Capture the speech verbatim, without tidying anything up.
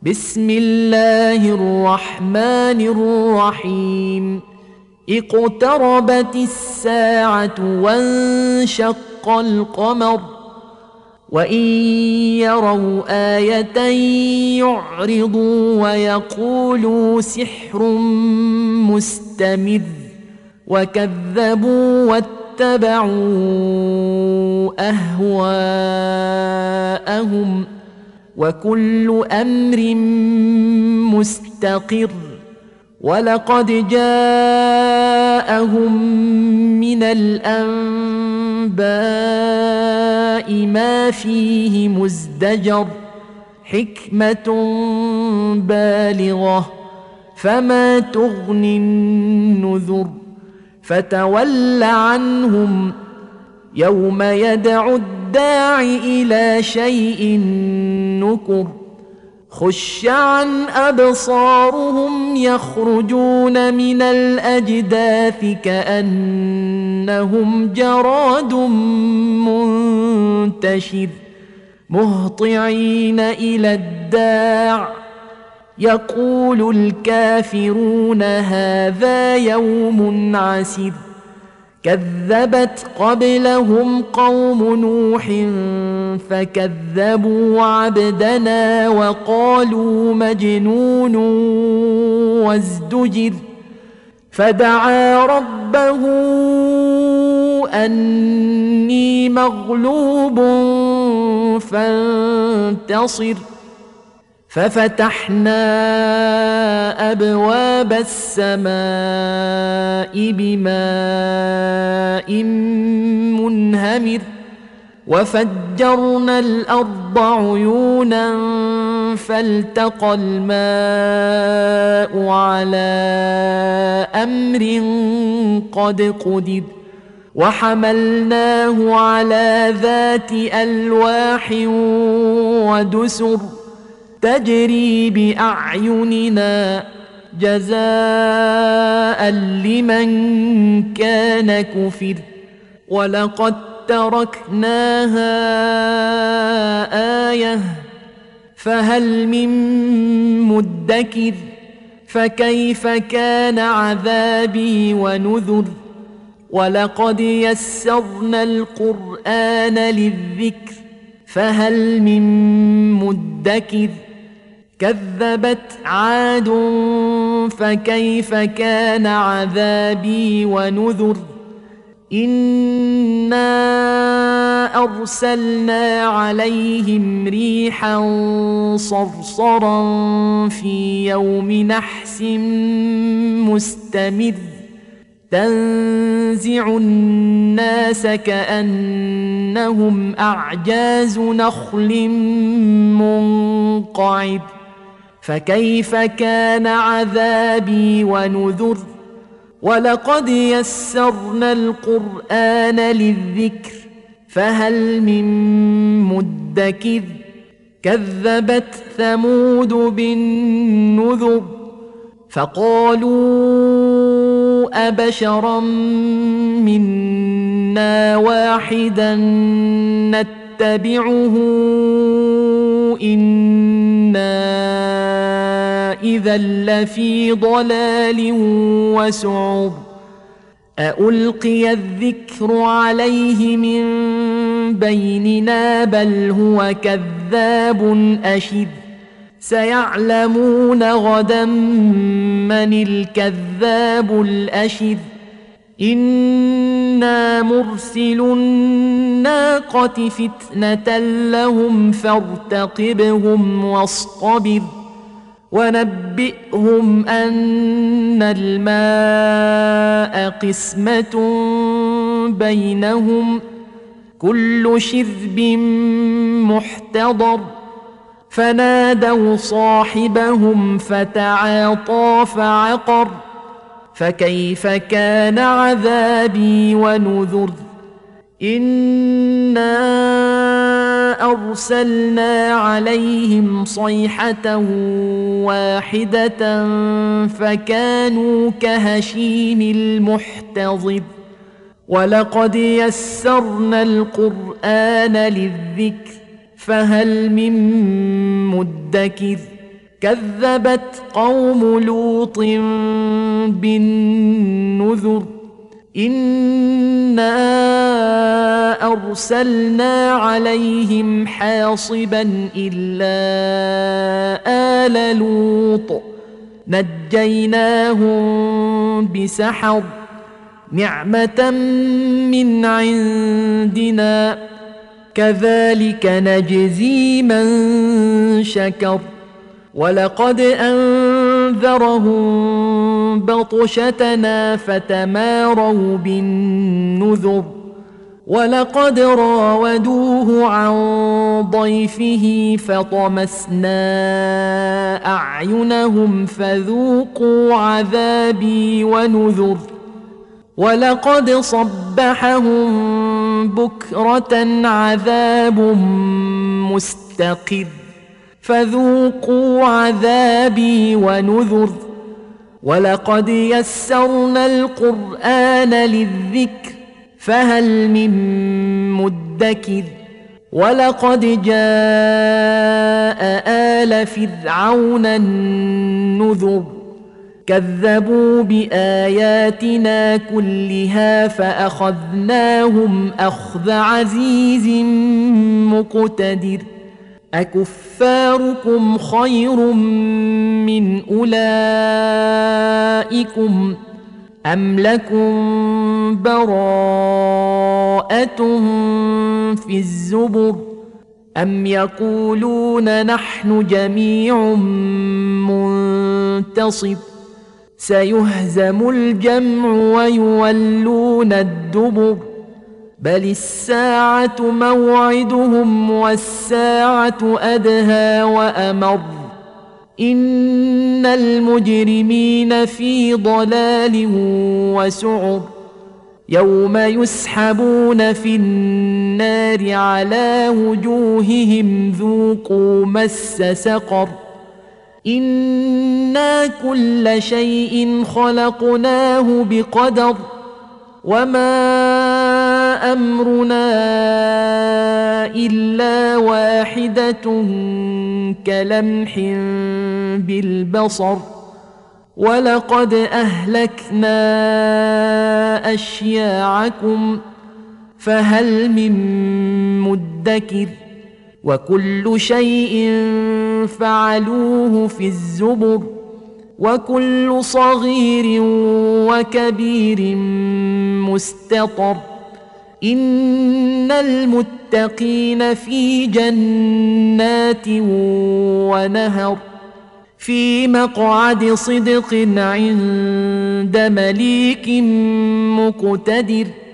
بسم الله الرحمن الرحيم اقتربت الساعة وانشق القمر وإن يروا آية يعرضوا ويقولوا سحر مستمر وكذبوا واتبعوا أهواءهم وكل أمر مستقر ولقد جاءهم من الأنباء ما فيه مزدجر حكمة بالغة فما تغني النذر فتول عنهم يوم يدعو الداع إلى شيء نكر خش عن أبصارهم يخرجون من الأجداث كأنهم جراد منتشر مهطعين إلى الداع يقول الكافرون هذا يوم عسر كذبت قبلهم قوم نوح فكذبوا عبدنا وقالوا مجنون وازدجر فدعا ربه أني مغلوب فانتصر ففتحنا أبواب السماء بماء منهمر وفجرنا الأرض عيونا فالتقى الماء على أمر قد قدر وحملناه على ذات ألواح ودسر تجري بأعيننا جزاء لمن كان كفر ولقد تركناها آية فهل من مدكر فكيف كان عذابي ونذر ولقد يسرنا القرآن للذكر فهل من مدكر كذبت عاد فكيف كان عذابي ونذر إنا أرسلنا عليهم ريحا صرصرا في يوم نحس مستمر تنزع الناس كأنهم أعجاز نخل منقعر فكيف كان عذابي ونذر ولقد يسرنا القرآن للذكر فهل من مدكر كذبت ثمود بالنذر فقالوا أبشرا منا واحدا نتبعه إنا إذا لفي ضلال وسعر أألقي الذكر عليه من بيننا بل هو كذاب أشر سيعلمون غدا من الكذاب الأشر إنا مرسل الناقة فتنة لهم فارتقبهم واصطبر ونبئهم أن الماء قسمة بينهم كل شرب محتضر فنادوا صاحبهم فتعاطى فعقر فكيف كان عذابي ونذر إنا أرسلنا عليهم صيحة واحدة فكانوا كهشيم المحتضر ولقد يسرنا القرآن للذكر فهل من مدكر كذبت قوم لوط بالنذر إنا أرسلنا عليهم حاصبا إلا آل لوط نجيناهم بسحر نعمة من عندنا كذلك نجزي من شكر ولقد أنذرهم بطشتنا فتماروا بالنذر ولقد راودوه عن ضيفه فطمسنا أعينهم فذوقوا عذابي ونذر ولقد صبحهم بكرة عذاب مستقر فذوقوا عذابي ونذر ولقد يسرنا القرآن للذكر فهل من مدكر ولقد جاء آل فرعون النذر كذبوا بآياتنا كلها فأخذناهم أخذ عزيز مقتدر أكفاركم خير من أولئكم أم لكم براءة في الزبر أم يقولون نحن جميع منتصر سيهزم الجمع ويولون الدبر بل الساعة موعدهم والساعة أدهى وأمر إن المجرمين في ضلال وسعر يوم يسحبون في النار على وجوههم ذوقوا مس سقر إنا كل شيء خلقناه بقدر وما أمرنا إلا واحدة كلمح بالبصر ولقد أهلكنا أشياعكم فهل من مدكر وكل شيء فعلوه في الزبر وكل صغير وكبير مستطر إن المتقين في جنات ونهر في مقعد صدق عند مليك مقتدر